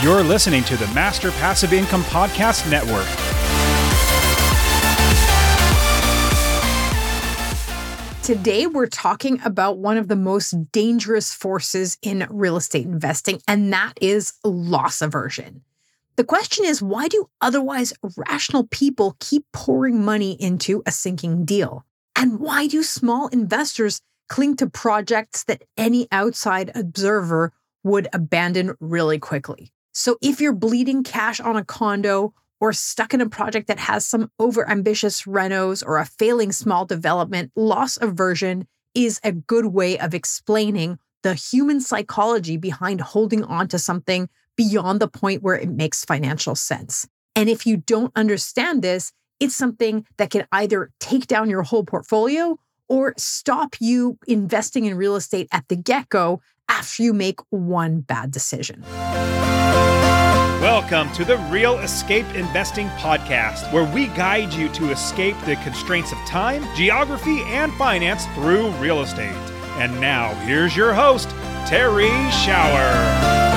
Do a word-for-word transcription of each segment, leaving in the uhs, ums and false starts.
You're listening to the Master Passive Income Podcast Network. Today, we're talking about one of the most dangerous forces in real estate investing, and that is loss aversion. The question is, why do otherwise rational people keep pouring money into a sinking deal? And why do small investors cling to projects that any outside observer would abandon really quickly? So if you're bleeding cash on a condo or stuck in a project that has some overambitious renos or a failing small development, loss aversion is a good way of explaining the human psychology behind holding on to something beyond the point where it makes financial sense. And if you don't understand this, it's something that can either take down your whole portfolio or stop you investing in real estate at the get-go after you make one bad decision. Welcome to the Real Escape Investing Podcast, where we guide you to escape the constraints of time, geography, and finance through real estate. And now, here's your host, Terry Schauer.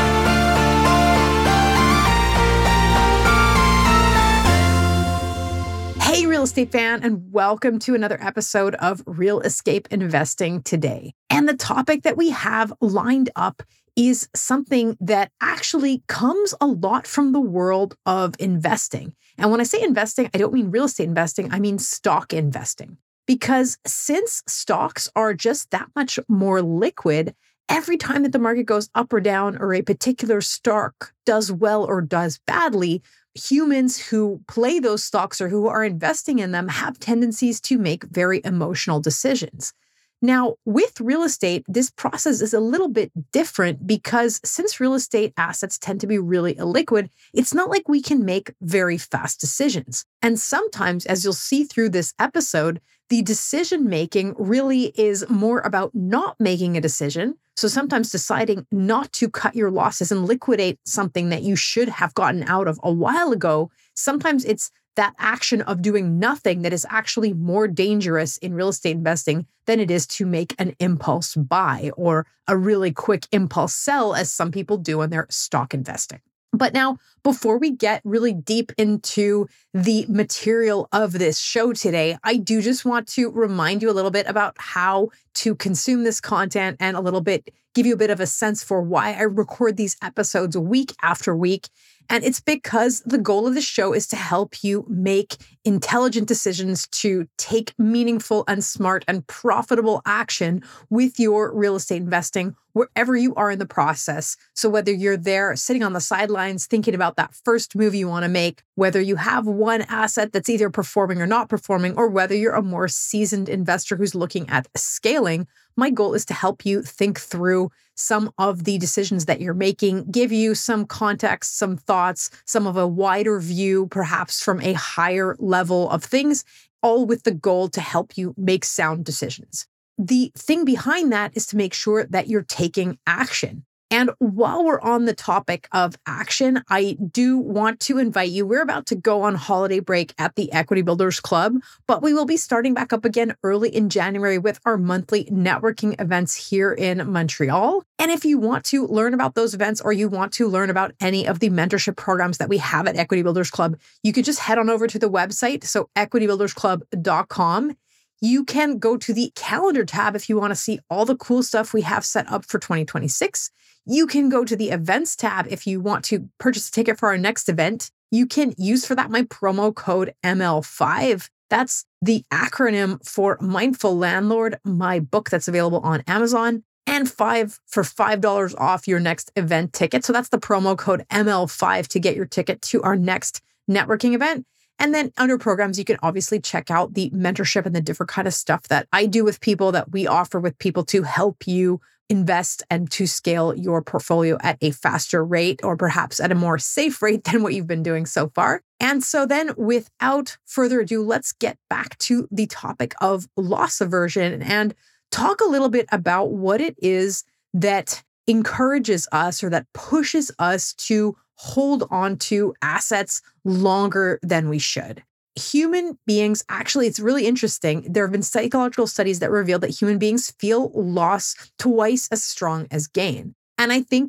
Hey, real estate fan, and welcome to another episode of Real Escape Investing today. And the topic that we have lined up is something that actually comes a lot from the world of investing. And when I say investing, I don't mean real estate investing, I mean stock investing. Because since stocks are just that much more liquid, every time that the market goes up or down or a particular stock does well or does badly, humans who play those stocks or who are investing in them have tendencies to make very emotional decisions. Now, with real estate, this process is a little bit different because since real estate assets tend to be really illiquid, it's not like we can make very fast decisions. And sometimes, as you'll see through this episode, the decision-making really is more about not making a decision. So sometimes deciding not to cut your losses and liquidate something that you should have gotten out of a while ago, sometimes it's that action of doing nothing that is actually more dangerous in real estate investing than it is to make an impulse buy or a really quick impulse sell, as some people do when they're stock investing. But now, before we get really deep into the material of this show today, I do just want to remind you a little bit about how to consume this content and a little bit give you a bit of a sense for why I record these episodes week after week. And it's because the goal of the show is to help you make intelligent decisions to take meaningful and smart and profitable action with your real estate investing wherever you are in the process. So whether you're there sitting on the sidelines thinking about that first move you want to make, whether you have one asset that's either performing or not performing, or whether you're a more seasoned investor who's looking at scaling, my goal is to help you think through some of the decisions that you're making, give you some context, some thoughts, some of a wider view, perhaps from a higher level of things, all with the goal to help you make sound decisions. The thing behind that is to make sure that you're taking action. And while we're on the topic of action, I do want to invite you. We're about to go on holiday break at the Equity Builders Club, but we will be starting back up again early in January with our monthly networking events here in Montreal. And if you want to learn about those events or you want to learn about any of the mentorship programs that we have at Equity Builders Club, you can just head on over to the website, so equity builders club dot com. You can go to the calendar tab if you want to see all the cool stuff we have set up for twenty twenty-six. You can go to the events tab if you want to purchase a ticket for our next event. You can use for that my promo code M L five. That's the acronym for Mindful Landlord, my book that's available on Amazon, and five for five dollars off your next event ticket. So that's the promo code M L five to get your ticket to our next networking event. And then under programs, you can obviously check out the mentorship and the different kind of stuff that I do with people, that we offer with people to help you invest and to scale your portfolio at a faster rate, or perhaps at a more safe rate than what you've been doing so far. And so then without further ado, let's get back to the topic of loss aversion and talk a little bit about what it is that encourages us or that pushes us to hold on to assets longer than we should. Human beings, actually, it's really interesting. There have been psychological studies that reveal that human beings feel loss twice as strong as gain. And I think that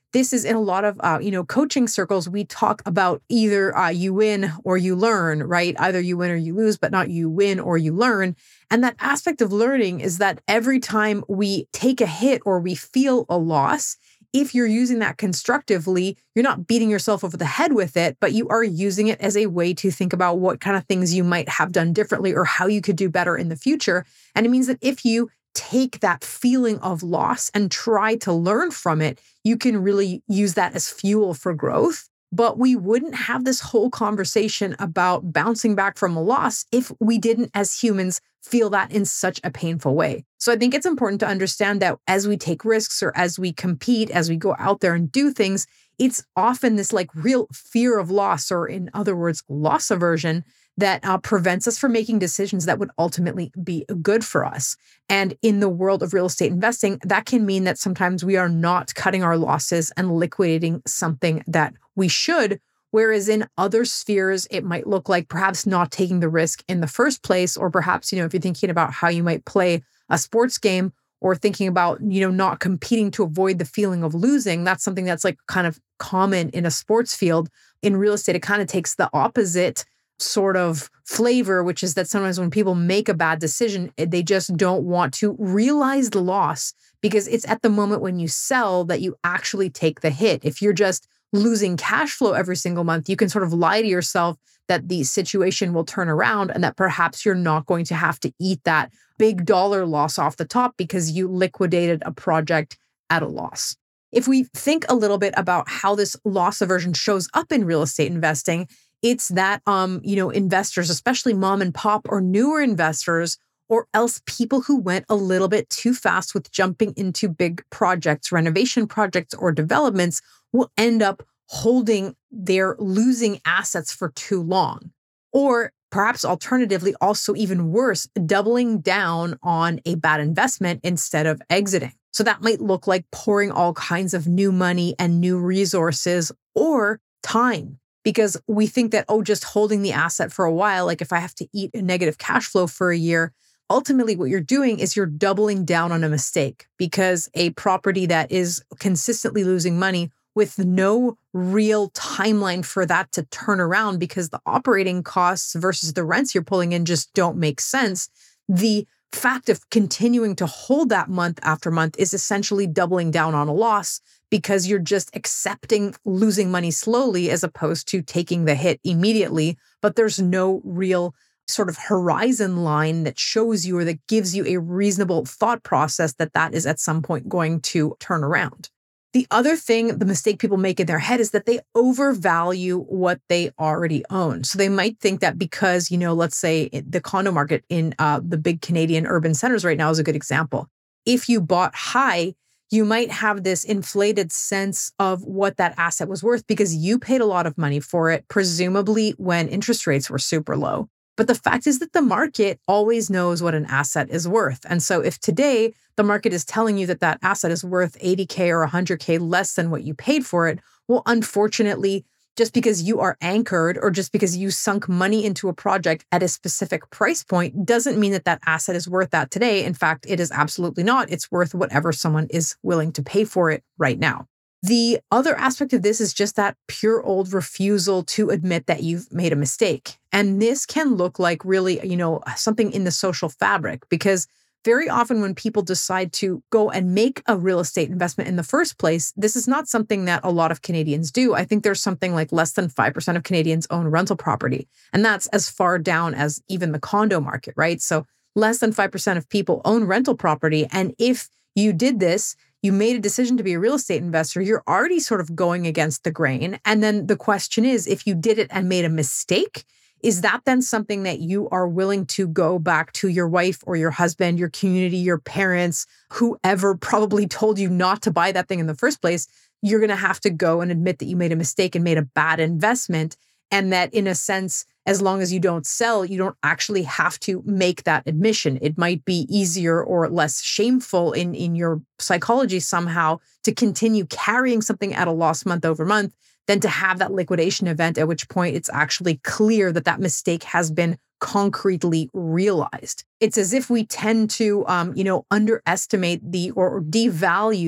this is in a lot of, uh, you know, coaching circles, we talk about either uh, you win or you learn, right? Either you win or you lose, but not you win or you learn. And that aspect of learning is that every time we take a hit or we feel a loss, if you're using that constructively, you're not beating yourself over the head with it, but you are using it as a way to think about what kind of things you might have done differently or how you could do better in the future. And it means that if you take that feeling of loss and try to learn from it, you can really use that as fuel for growth. But we wouldn't have this whole conversation about bouncing back from a loss if we didn't, as humans, feel that in such a painful way. So I think it's important to understand that as we take risks or as we compete, as we go out there and do things, it's often this like real fear of loss, or in other words, loss aversion, that uh, prevents us from making decisions that would ultimately be good for us. And in the world of real estate investing, that can mean that sometimes we are not cutting our losses and liquidating something that we should. Whereas in other spheres, it might look like perhaps not taking the risk in the first place, or perhaps, you know, if you're thinking about how you might play a sports game or thinking about, you know, not competing to avoid the feeling of losing, that's something that's like kind of common in a sports field. In real estate, it kind of takes the opposite sort of flavor, which is that sometimes when people make a bad decision, they just don't want to realize the loss, because it's at the moment when you sell that you actually take the hit. If you're just losing cash flow every single month, you can sort of lie to yourself that the situation will turn around and that perhaps you're not going to have to eat that big dollar loss off the top because you liquidated a project at a loss. If we think a little bit about how this loss aversion shows up in real estate investing, it's that, um, you know, investors, especially mom and pop or newer investors, or else people who went a little bit too fast with jumping into big projects, renovation projects, or developments, will end up holding their losing assets for too long. Or perhaps alternatively, also even worse, doubling down on a bad investment instead of exiting. So that might look like pouring all kinds of new money and new resources or time. Because we think that, oh, just holding the asset for a while, like if I have to eat a negative cash flow for a year, ultimately what you're doing is you're doubling down on a mistake, because a property that is consistently losing money with no real timeline for that to turn around, because the operating costs versus the rents you're pulling in just don't make sense. The fact of continuing to hold that month after month is essentially doubling down on a loss, because you're just accepting losing money slowly as opposed to taking the hit immediately. But there's no real sort of horizon line that shows you or that gives you a reasonable thought process that that is at some point going to turn around. The other thing, the mistake people make in their head, is that they overvalue what they already own. So they might think that because, you know, let's say the condo market in uh, the big Canadian urban centers right now is a good example. If you bought high, you might have this inflated sense of what that asset was worth because you paid a lot of money for it, presumably when interest rates were super low. But the fact is that the market always knows what an asset is worth. And so if today the market is telling you that that asset is worth eighty K or one hundred K less than what you paid for it, well, unfortunately, just because you are anchored or just because you sunk money into a project at a specific price point doesn't mean that that asset is worth that today. In fact, it is absolutely not. It's worth whatever someone is willing to pay for it right now. The other aspect of this is just that pure old refusal to admit that you've made a mistake. And this can look like really, you know, something in the social fabric, because very often when people decide to go and make a real estate investment in the first place, this is not something that a lot of Canadians do. I think there's something like less than five percent of Canadians own rental property. And that's as far down as even the condo market, right? So less than five percent of people own rental property. And if you did this, you made a decision to be a real estate investor, you're already sort of going against the grain. And then the question is, if you did it and made a mistake, is that then something that you are willing to go back to your wife or your husband, your community, your parents, whoever probably told you not to buy that thing in the first place? You're going to have to go and admit that you made a mistake and made a bad investment. And that in a sense, as long as you don't sell, you don't actually have to make that admission. It might be easier or less shameful in, in your psychology somehow to continue carrying something at a loss month over month than to have that liquidation event, at which point it's actually clear that that mistake has been concretely realized. It's as if we tend to, um, you know, underestimate the or devalue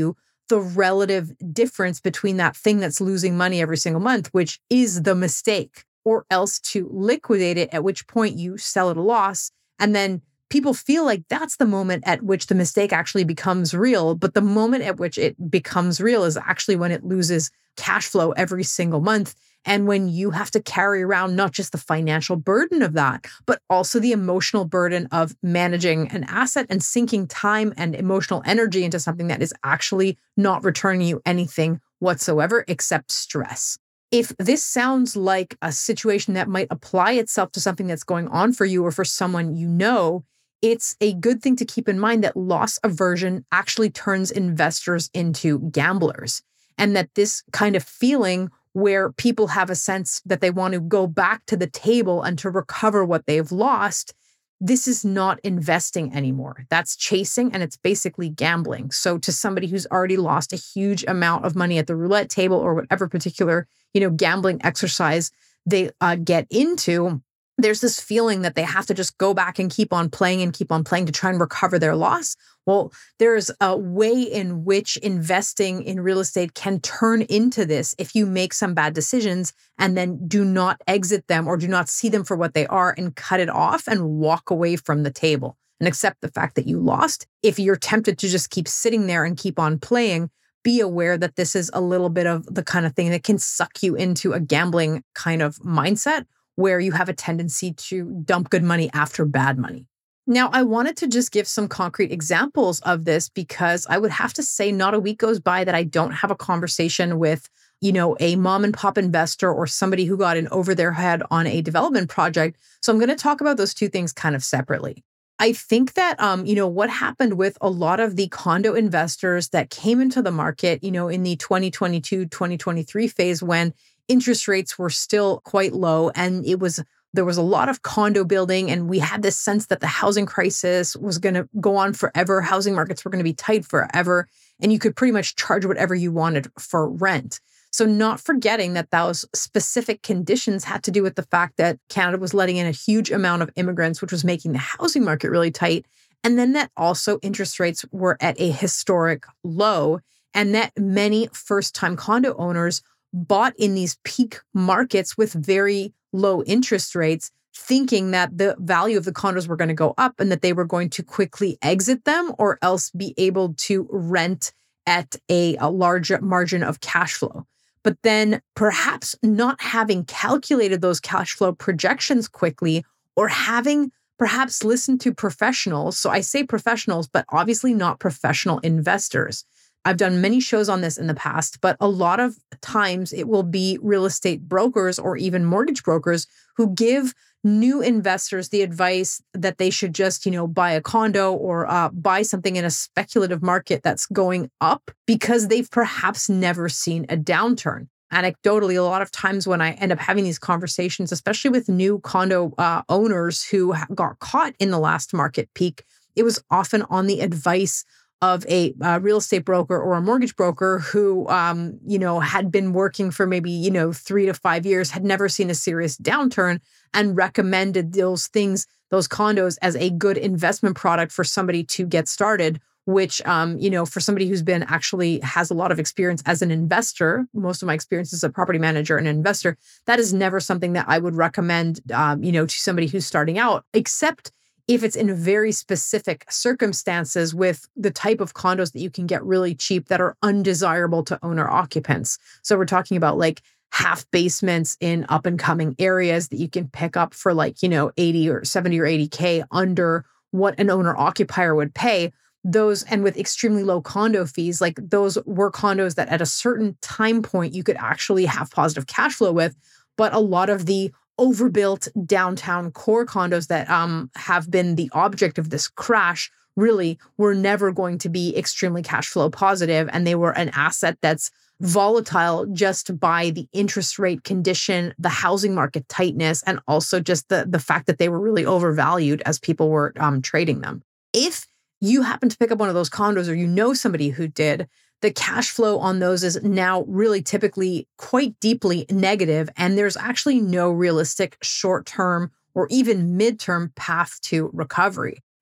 the relative difference between that thing that's losing money every single month, which is the mistake, or else to liquidate it, at which point you sell at a loss. And then people feel like that's the moment at which the mistake actually becomes real. But the moment at which it becomes real is actually when it loses cash flow every single month. And when you have to carry around not just the financial burden of that, but also the emotional burden of managing an asset and sinking time and emotional energy into something that is actually not returning you anything whatsoever except stress. If this sounds like a situation that might apply itself to something that's going on for you or for someone you know, it's a good thing to keep in mind that loss aversion actually turns investors into gamblers, and that this kind of feeling where people have a sense that they want to go back to the table and to recover what they've lost, this is not investing anymore. That's chasing, and it's basically gambling. So to somebody who's already lost a huge amount of money at the roulette table or whatever particular, you know, gambling exercise they uh, get into, there's this feeling that they have to just go back and keep on playing and keep on playing to try and recover their loss. Well, there's a way in which investing in real estate can turn into this if you make some bad decisions and then do not exit them or do not see them for what they are and cut it off and walk away from the table and accept the fact that you lost. If you're tempted to just keep sitting there and keep on playing, be aware that this is a little bit of the kind of thing that can suck you into a gambling kind of mindset where you have a tendency to dump good money after bad money. Now, I wanted to just give some concrete examples of this because I would have to say not a week goes by that I don't have a conversation with, you know, a mom and pop investor or somebody who got in over their head on a development project. So I'm going to talk about those two things kind of separately. I think that, um, you know, what happened with a lot of the condo investors that came into the market, you know, in the twenty twenty-two, twenty twenty-three phase when interest rates were still quite low and it was there was a lot of condo building, and we had this sense that the housing crisis was going to go on forever. Housing markets were going to be tight forever, and you could pretty much charge whatever you wanted for rent. So not forgetting that those specific conditions had to do with the fact that Canada was letting in a huge amount of immigrants, which was making the housing market really tight. And then that also interest rates were at a historic low, and that many first-time condo owners bought in these peak markets with very low interest rates, thinking that the value of the condos were going to go up and that they were going to quickly exit them or else be able to rent at a, a large margin of cash flow. But then perhaps not having calculated those cash flow projections quickly, or having perhaps listened to professionals. So I say professionals, but obviously not professional investors. I've done many shows on this in the past, but a lot of times it will be real estate brokers or even mortgage brokers who give new investors the advice that they should just, you know, buy a condo or uh, buy something in a speculative market that's going up because they've perhaps never seen a downturn. Anecdotally, a lot of times when I end up having these conversations, especially with new condo uh, owners who got caught in the last market peak, it was often on the advice of a uh, real estate broker or a mortgage broker who, um, you know, had been working for maybe, you know, three to five years, had never seen a serious downturn, and recommended those things, those condos, as a good investment product for somebody to get started, which, um, you know, for somebody who's been actually has a lot of experience as an investor, most of my experience as a property manager and an investor, that is never something that I would recommend, um, you know, to somebody who's starting out, except if it's in very specific circumstances with the type of condos that you can get really cheap that are undesirable to owner occupants. So we're talking about like half basements in up and coming areas that you can pick up for like, you know, eighty or seventy or eighty K under what an owner occupier would pay. Those, and with extremely low condo fees, like those were condos that at a certain time point you could actually have positive cash flow with. But a lot of the overbuilt downtown core condos that um, have been the object of this crash really were never going to be extremely cash flow positive. And they were an asset that's volatile just by the interest rate condition, the housing market tightness, and also just the, the fact that they were really overvalued as people were um, trading them. If you happen to pick up one of those condos or you know somebody who did, the cash flow on those is now really typically quite deeply negative, and there's actually no realistic short-term or even mid-term path to recovery.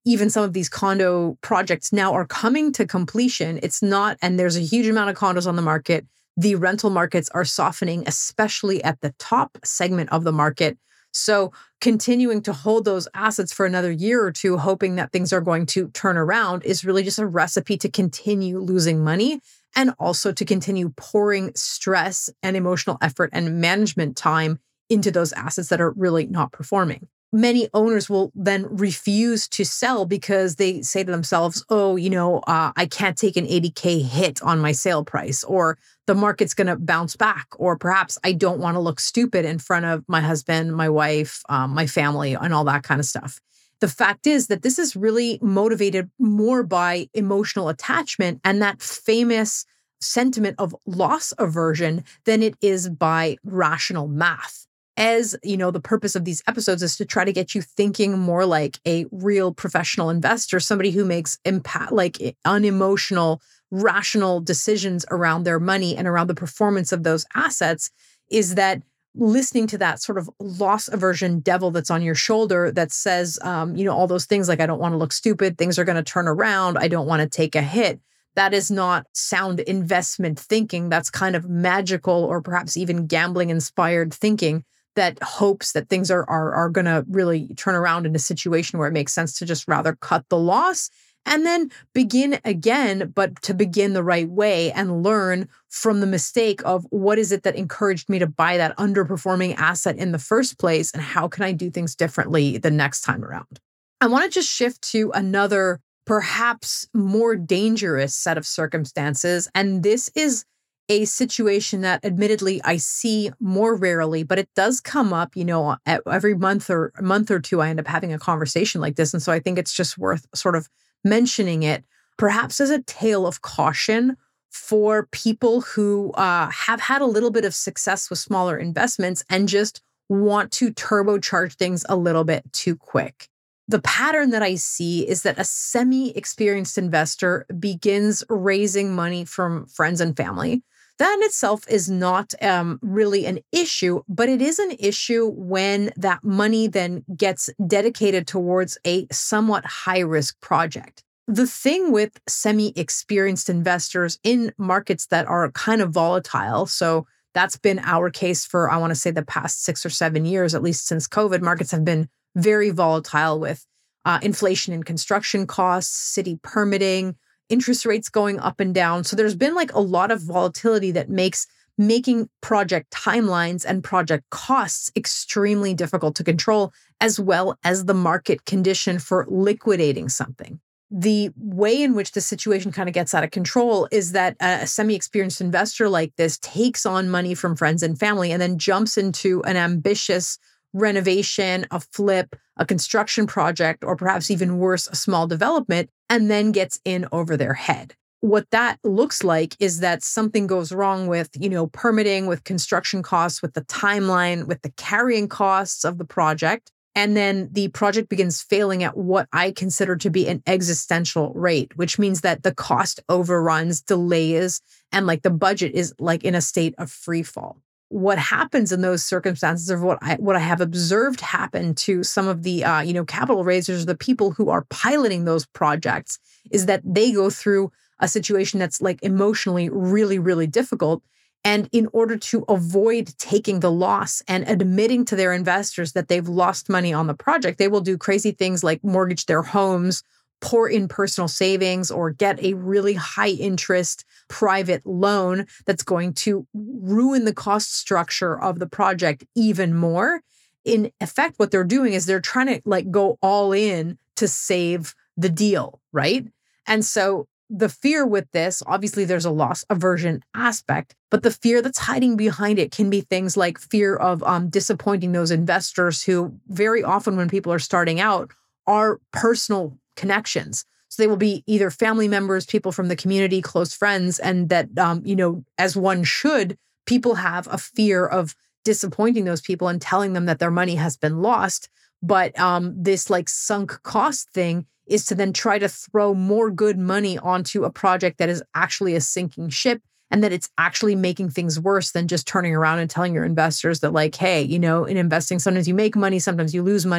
even some of these condo projects now are coming to completion. It's not, and there's a huge amount of condos on the market. The rental markets are softening, especially at the top segment of the market. So continuing to hold those assets for another year or two, hoping that things are going to turn around, is really just a recipe to continue losing money and also to continue pouring stress and emotional effort and management time into those assets that are really not performing. Many owners will then refuse to sell because they say to themselves, oh, you know, uh, I can't take an eighty K hit on my sale price, or the market's going to bounce back, or perhaps I don't want to look stupid in front of my husband, my wife, um, my family, and all that kind of stuff. The fact is that this is really motivated more by emotional attachment and that famous sentiment of loss aversion than it is by rational math. As you know, the purpose of these episodes is to try to get you thinking more like a real professional investor, somebody who makes impact, like unemotional, rational decisions around their money and around the performance of those assets. Is that listening to that sort of loss aversion devil that's on your shoulder that says, um, you know, all those things like, I don't want to look stupid, things are going to turn around, I don't want to take a hit. That is not sound investment thinking. That's kind of magical or perhaps even gambling inspired thinking that hopes that things are, are, are going to really turn around in a situation where it makes sense to just rather cut the loss and then begin again, but to begin the right way and learn from the mistake of what is it that encouraged me to buy that underperforming asset in the first place, and how can I do things differently the next time around. I want to just shift to another, perhaps more dangerous set of circumstances, and this is a situation that admittedly I see more rarely, but it does come up, you know, every month or a month or two, I end up having a conversation like this. And so I think it's just worth sort of mentioning it, perhaps as a tale of caution for people who uh, have had a little bit of success with smaller investments and just want to turbocharge things a little bit too quick. The pattern that I see is that a semi-experienced investor begins raising money from friends and family. That in itself is not um, really an issue, but it is an issue when that money then gets dedicated towards a somewhat high-risk project. The thing with semi-experienced investors in markets that are kind of volatile, so that's been our case for, I want to say, the past six or seven years, at least since COVID, markets have been very volatile with uh, inflation in construction costs, city permitting, interest rates going up and down. So there's been like a lot of volatility that makes making project timelines and project costs extremely difficult to control, as well as the market condition for liquidating something. The way in which the situation kind of gets out of control is that a semi-experienced investor like this takes on money from friends and family and then jumps into an ambitious renovation, a flip, a construction project, or perhaps even worse, a small development, and then gets in over their head. What that looks like is that something goes wrong with, you know, permitting, with construction costs, with the timeline, with the carrying costs of the project. And then the project begins failing at what I consider to be an existential rate, which means that the cost overruns, delays, and like the budget is like in a state of free fall. What happens in those circumstances, of what I what I have observed happen to some of the uh, you know capital raisers, the people who are piloting those projects, is that they go through a situation that's like emotionally really, really difficult. And in order to avoid taking the loss and admitting to their investors that they've lost money on the project, they will do crazy things like mortgage their homes, pour in personal savings, or get a really high interest private loan that's going to ruin the cost structure of the project even more. In effect, what they're doing is they're trying to like go all in to save the deal, right? And so the fear with this, obviously there's a loss aversion aspect, but the fear that's hiding behind it can be things like fear of um, disappointing those investors who very often when people are starting out are personal connections. So they will be either family members, people from the community, close friends, and that, um, you know, as one should, people have a fear of disappointing those people and telling them that their money has been lost. But um, this like sunk cost thing is to then try to throw more good money onto a project that is actually a sinking ship, and that it's actually making things worse than just turning around and telling your investors that like, hey, you know, in investing, sometimes you make money, sometimes you lose money.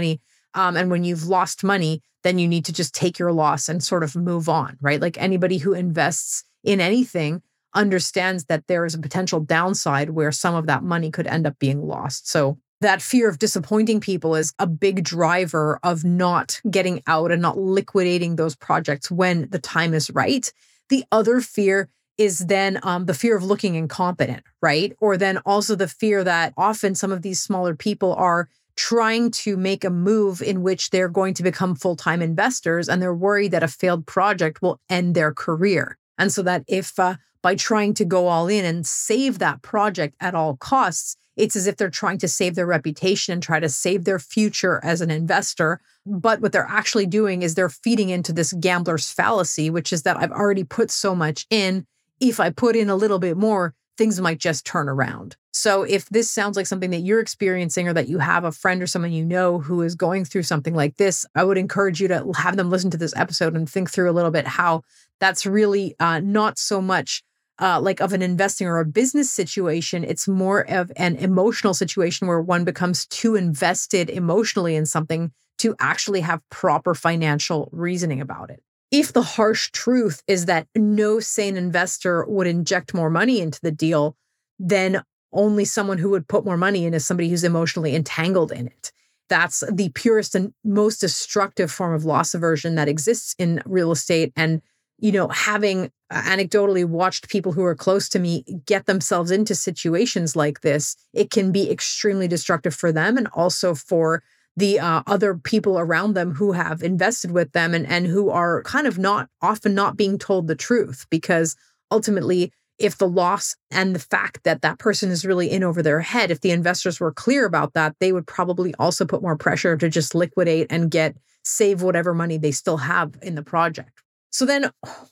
Um, and when you've lost money, then you need to just take your loss and sort of move on, right? Like anybody who invests in anything understands that there is a potential downside where some of that money could end up being lost. So that fear of disappointing people is a big driver of not getting out and not liquidating those projects when the time is right. The other fear is then um, the fear of looking incompetent, right? Or then also the fear that often some of these smaller people are trying to make a move in which they're going to become full-time investors, and they're worried that a failed project will end their career. And so that if uh, by trying to go all in and save that project at all costs, it's as if they're trying to save their reputation and try to save their future as an investor. But what they're actually doing is they're feeding into this gambler's fallacy, which is that I've already put so much in. If I put in a little bit more, things might just turn around. So if this sounds like something that you're experiencing, or that you have a friend or someone you know who is going through something like this, I would encourage you to have them listen to this episode and think through a little bit how that's really uh, not so much uh, like of an investing or a business situation. It's more of an emotional situation where one becomes too invested emotionally in something to actually have proper financial reasoning about it. If the harsh truth is that no sane investor would inject more money into the deal, then only someone who would put more money in is somebody who's emotionally entangled in it. That's the purest and most destructive form of loss aversion that exists in real estate. And, you know, having anecdotally watched people who are close to me get themselves into situations like this, it can be extremely destructive for them and also for the uh, other people around them who have invested with them and, and who are kind of not often not being told the truth, because ultimately, if the loss and the fact that that person is really in over their head, if the investors were clear about that, they would probably also put more pressure to just liquidate and get save whatever money they still have in the project. So then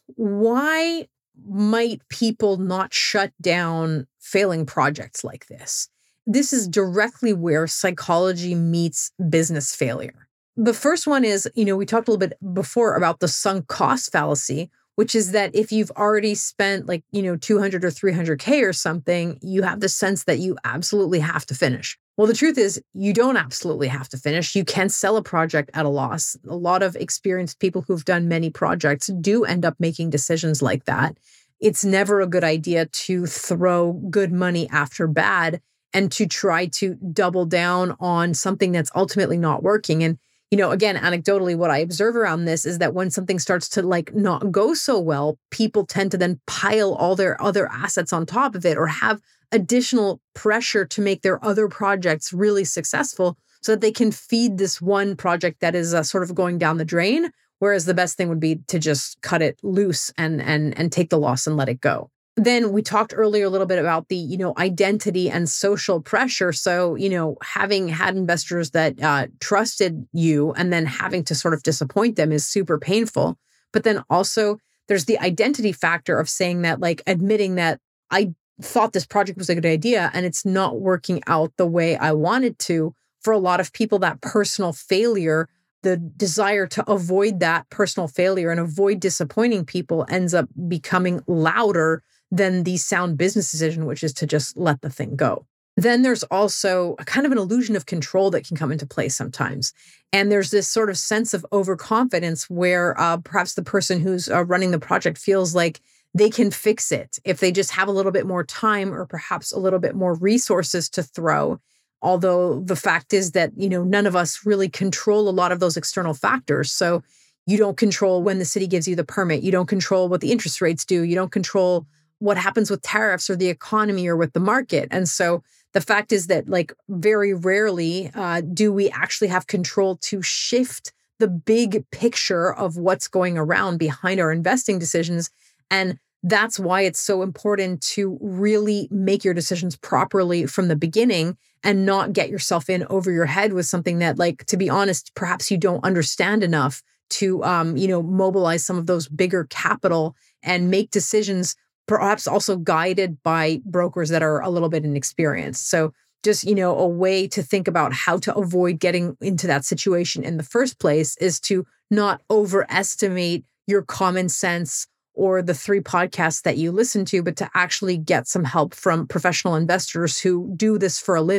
why might people not shut down failing projects like this? This is directly where psychology meets business failure. The first one is, you know, we talked a little bit before about the sunk cost fallacy, which is that if you've already spent like, you know, two hundred or three hundred K or something, you have the sense that you absolutely have to finish. Well, the truth is you don't absolutely have to finish. You can sell a project at a loss. A lot of experienced people who've done many projects do end up making decisions like that. It's never a good idea to throw good money after bad and to try to double down on something that's ultimately not working. And, you know, again, anecdotally, what I observe around this is that when something starts to like not go so well, people tend to then pile all their other assets on top of it or have additional pressure to make their other projects really successful so that they can feed this one project that is uh, sort of going down the drain. Whereas the best thing would be to just cut it loose and and and take the loss and let it go. Then we talked earlier a little bit about the, you know, identity and social pressure. So, you know, having had investors that uh, trusted you and then having to sort of disappoint them is super painful. But then also there's the identity factor of saying that, like admitting that I thought this project was a good idea and it's not working out the way I wanted to. For a lot of people, that personal failure, the desire to avoid that personal failure and avoid disappointing people ends up becoming louder than the sound business decision, which is to just let the thing go. Then there's also a kind of an illusion of control that can come into play sometimes. And there's this sort of sense of overconfidence where uh, perhaps the person who's uh, running the project feels like they can fix it if they just have a little bit more time or perhaps a little bit more resources to throw. Although the fact is that, you know, none of us really control a lot of those external factors. So you don't control when the city gives you the permit. You don't control what the interest rates do. You don't control what happens with tariffs or the economy or with the market. And so the fact is that, like, very rarely uh, do we actually have control to shift the big picture of what's going around behind our investing decisions. And that's why it's so important to really make your decisions properly from the beginning and not get yourself in over your head with something that, like, to be honest, perhaps you don't understand enough to, um, you know, mobilize some of those bigger capital and make decisions perhaps also guided by brokers that are a little bit inexperienced. So just, you know, a way to think about how to avoid getting into that situation in the first place is to not overestimate your common sense or the three podcasts that you listen to, but to actually get some help from professional investors who do this for a living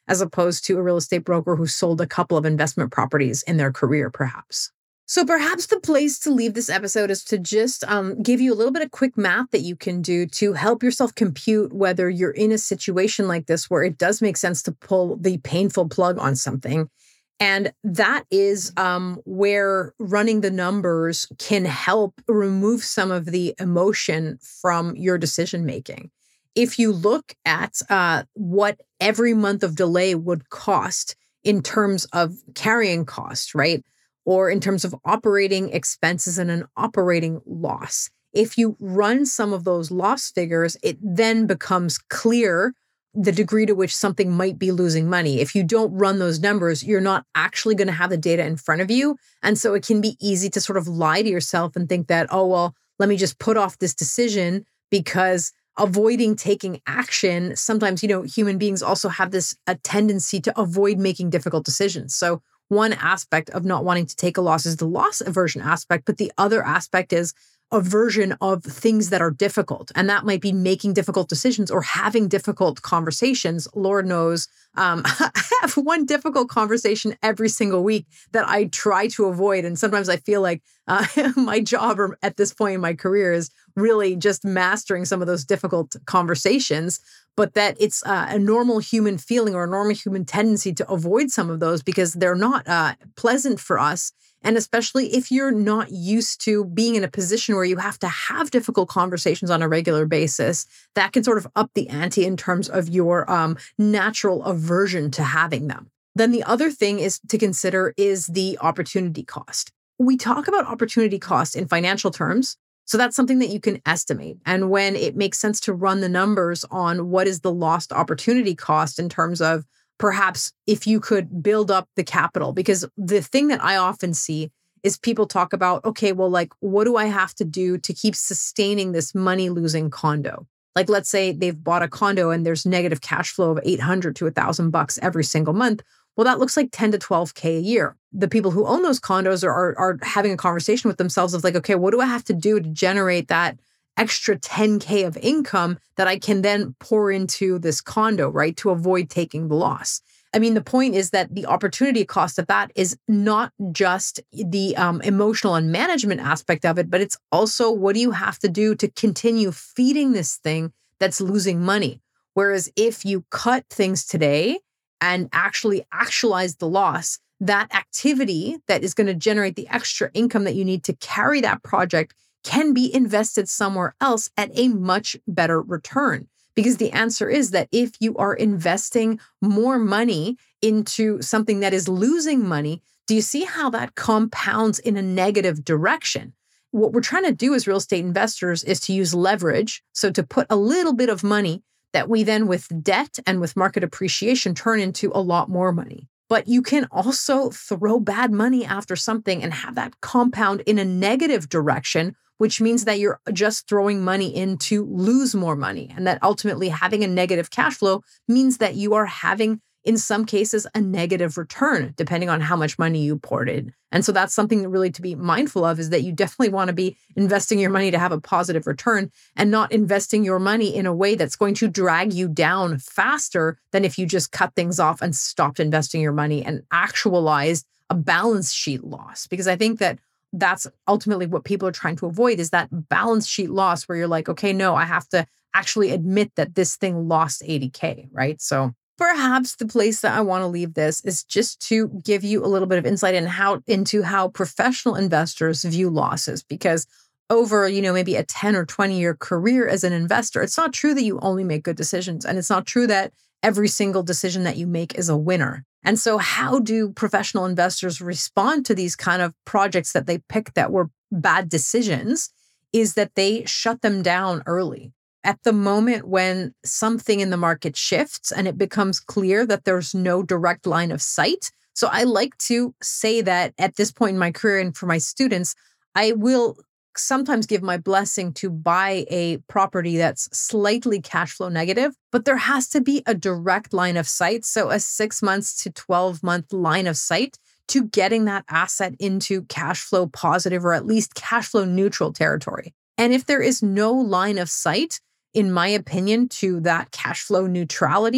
as opposed to a real estate broker who sold a couple of investment properties in their career, perhaps. So perhaps the place to leave this episode is to just um, give you a little bit of quick math that you can do to help yourself compute whether you're in a situation like this where it does make sense to pull the painful plug on something. And that is um, where running the numbers can help remove some of the emotion from your decision making. If you look at uh, what every month of delay would cost in terms of carrying cost, right? Or in terms of operating expenses and an operating loss. If you run some of those loss figures, it then becomes clear the degree to which something might be losing money. If you don't run those numbers, you're not actually going to have the data in front of you. And so it can be easy to sort of lie to yourself and think that, oh, well, let me just put off this decision because avoiding taking action, sometimes, you know, human beings also have this a tendency to avoid making difficult decisions. So one aspect of not wanting to take a loss is the loss aversion aspect, but the other aspect is aversion of things that are difficult. And that might be making difficult decisions or having difficult conversations. Lord knows, um, I have one difficult conversation every single week that I try to avoid. And sometimes I feel like uh, my job or at this point in my career is really just mastering some of those difficult conversations, but that it's uh, a normal human feeling or a normal human tendency to avoid some of those because they're not uh, pleasant for us. And especially if you're not used to being in a position where you have to have difficult conversations on a regular basis, that can sort of up the ante in terms of your um, natural aversion to having them. Then the other thing is to consider is the opportunity cost. We talk about opportunity cost in financial terms. So that's something that you can estimate. And when it makes sense to run the numbers on what is the lost opportunity cost in terms of perhaps if you could build up the capital, because the thing that I often see is people talk about, okay, well, like, what do I have to do to keep sustaining this money losing condo? Like, let's say they've bought a condo and there's negative cash flow of eight hundred to a thousand bucks every single month. Well, that looks like ten to twelve K a year. The people who own those condos are, are, are having a conversation with themselves of like, okay, what do I have to do to generate that extra ten K of income that I can then pour into this condo, right? To avoid taking the loss. I mean, the point is that the opportunity cost of that is not just the um, emotional and management aspect of it, but it's also what do you have to do to continue feeding this thing that's losing money? Whereas if you cut things today and actually actualize the loss, that activity that is going to generate the extra income that you need to carry that project can be invested somewhere else at a much better return. Because the answer is that if you are investing more money into something that is losing money, do you see how that compounds in a negative direction? What we're trying to do as real estate investors is to use leverage. So to put a little bit of money that we then with debt and with market appreciation turn into a lot more money. But you can also throw bad money after something and have that compound in a negative direction, which means that you're just throwing money in to lose more money. And that ultimately having a negative cash flow means that you are having, in some cases, a negative return, depending on how much money you poured in. And so that's something really to be mindful of, is that you definitely want to be investing your money to have a positive return and not investing your money in a way that's going to drag you down faster than if you just cut things off and stopped investing your money and actualized a balance sheet loss. Because I think that that's ultimately what people are trying to avoid, is that balance sheet loss where you're like, okay, no, I have to actually admit that this thing lost eighty K, right? So perhaps the place that I want to leave this is just to give you a little bit of insight in how, into how professional investors view losses, because over, you know, maybe a ten or twenty year career as an investor, it's not true that you only make good decisions. And it's not true that every single decision that you make is a winner. And so how do professional investors respond to these kind of projects that they pick that were bad decisions? Is that they shut them down early. At the moment when something in the market shifts and it becomes clear that there's no direct line of sight. So I like to say that at this point in my career and for my students, I will sometimes give my blessing to buy a property that's slightly cash flow negative, but there has to be a direct line of sight. So a six months to twelve month line of sight to getting that asset into cash flow positive or at least cash flow neutral territory. And if there is no line of sight, in my opinion, to that cash flow neutrality,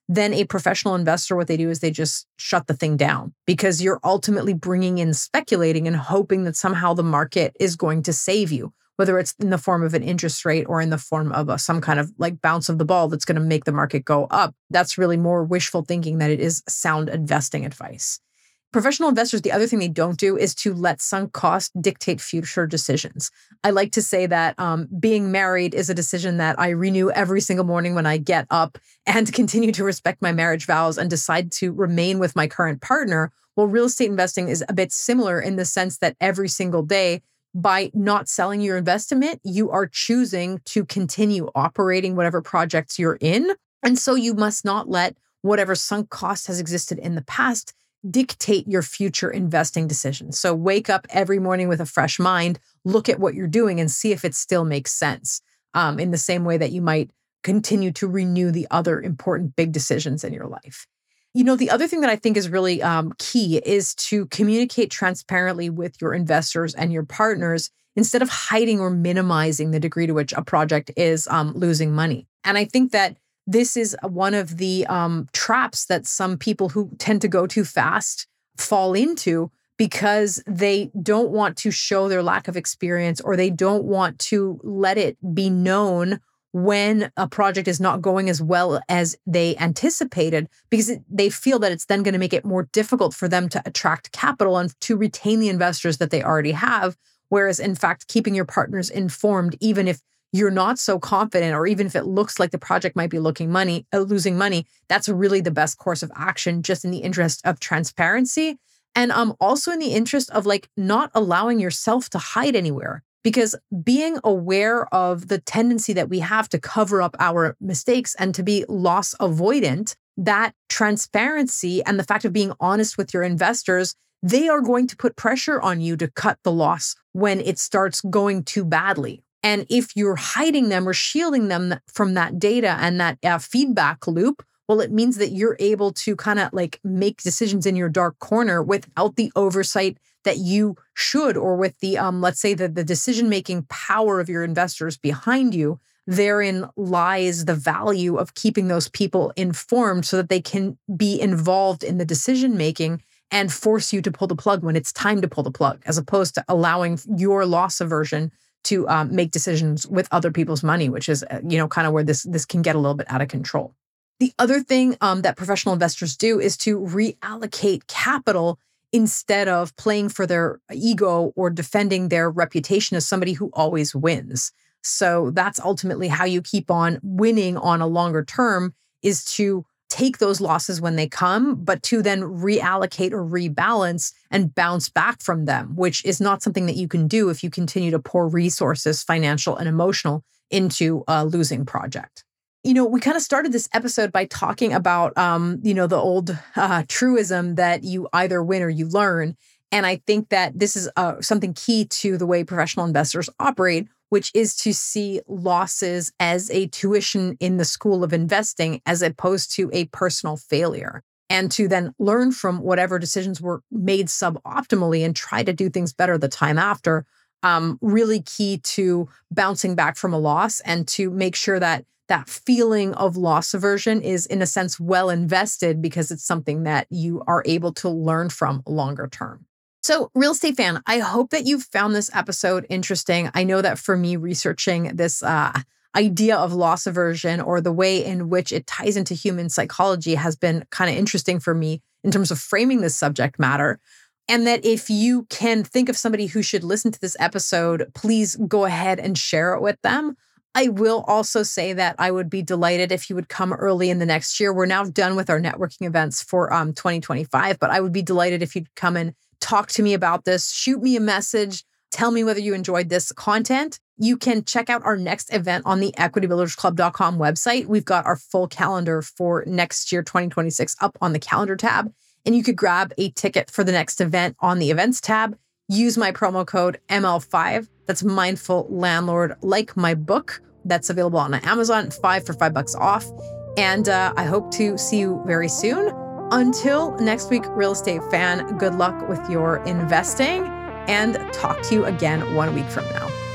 then a professional investor, what they do is they just shut the thing down because you're ultimately bringing in speculating and hoping that somehow the market is going to save you, whether it's in the form of an interest rate or in the form of a, some kind of like bounce of the ball that's going to make the market go up. That's really more wishful thinking than it is sound investing advice. Professional investors, the other thing they don't do is to let sunk cost dictate future decisions. I like to say that um, being married is a decision that I renew every single morning when I get up and continue to respect my marriage vows and decide to remain with my current partner. Well, real estate investing is a bit similar in the sense that every single day, by not selling your investment, you are choosing to continue operating whatever projects you're in. And so you must not let whatever sunk cost has existed in the past dictate your future investing decisions. So wake up every morning with a fresh mind, look at what you're doing and see if it still makes sense. Um, in the same way that you might continue to renew the other important big decisions in your life. You know, the other thing that I think is really um, key is to communicate transparently with your investors and your partners instead of hiding or minimizing the degree to which a project is um, losing money. And I think that this is one of the um, traps that some people who tend to go too fast fall into because they don't want to show their lack of experience or they don't want to let it be known when a project is not going as well as they anticipated because it, they feel that it's then going to make it more difficult for them to attract capital and to retain the investors that they already have. Whereas in fact, keeping your partners informed, even if you're not so confident, or even if it looks like the project might be looking money, uh, losing money, that's really the best course of action, just in the interest of transparency. And um, also in the interest of like not allowing yourself to hide anywhere, because being aware of the tendency that we have to cover up our mistakes and to be loss avoidant, that transparency and the fact of being honest with your investors, they are going to put pressure on you to cut the loss when it starts going too badly. And if you're hiding them or shielding them from that data and that uh, feedback loop, well, it means that you're able to kind of like make decisions in your dark corner without the oversight that you should, or with the, um, let's say, the, the decision-making power of your investors behind you. Therein lies the value of keeping those people informed so that they can be involved in the decision-making and force you to pull the plug when it's time to pull the plug, as opposed to allowing your loss aversion to um, make decisions with other people's money, which is, you know, kind of where this, this can get a little bit out of control. The other thing um, that professional investors do is to reallocate capital instead of playing for their ego or defending their reputation as somebody who always wins. So that's ultimately how you keep on winning on a longer term, is to take those losses when they come, but to then reallocate or rebalance and bounce back from them, which is not something that you can do if you continue to pour resources, financial and emotional, into a losing project. You know, we kind of started this episode by talking about, um, you know, the old uh, truism that you either win or you learn. And I think that this is uh, something key to the way professional investors operate, which is to see losses as a tuition in the school of investing as opposed to a personal failure, and to then learn from whatever decisions were made suboptimally and try to do things better the time after. Um, really key to bouncing back from a loss, and to make sure that that feeling of loss aversion is, in a sense, well invested, because it's something that you are able to learn from longer term. So, real estate fan, I hope that you found this episode interesting. I know that for me, researching this uh, idea of loss aversion, or the way in which it ties into human psychology, has been kind of interesting for me in terms of framing this subject matter. And that if you can think of somebody who should listen to this episode, please go ahead and share it with them. I will also say that I would be delighted if you would come early in the next year. We're now done with our networking events for um, twenty twenty-five, but I would be delighted if you'd come and talk to me about this. Shoot me a message. Tell me whether you enjoyed this content. You can check out our next event on the equity builders club dot com website. We've got our full calendar for next year, twenty twenty-six, up on the calendar tab. And you could grab a ticket for the next event on the events tab. Use my promo code M L five. That's Mindful Landlord, like my book. That's available on Amazon, five for five bucks off. And uh, I hope to see you very soon. Until next week, real estate fan, good luck with your investing, and talk to you again one week from now.